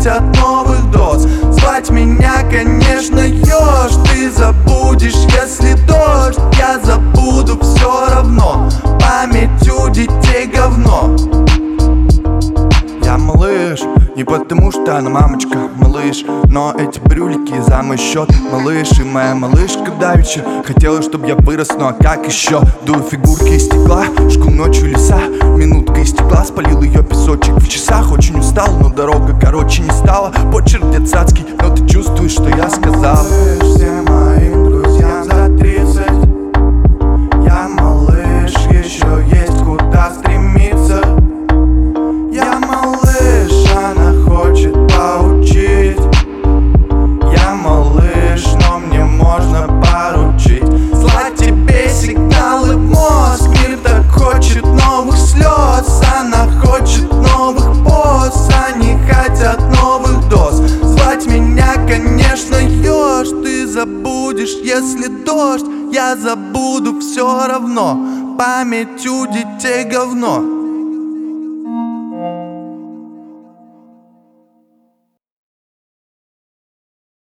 хотят новых доз. Звать меня, конечно, ёж. Ты забудешь, если дождь. Я забуду все равно. Память у детей говно. Я малыш, не потому что она мамочка, малыш, но эти брюлики за мой счет, малыш. И моя малышка давеча хотела, чтоб я вырос, ну а как еще? Дую фигурки из стекла, жгу ночью леса. Минутка из стекла, спалил ее песочек в часах. Очень устал, но дорога короче не стала. Почерк детсадский, но ты чувствуешь, что я сказал. Всем моим друзьям за 30. Я малыш, еще есть куда стремиться. Я малыш, она хочет поучить. Я малыш, но мне можно поручить. Слать тебе сигналы в мозг. Мир так хочет новых слез. Она хочет новых поз. Они хотят новых доз. Звать меня, конечно, ёж. Ты забудешь, если дождь. Я забуду все равно. Память у детей говно.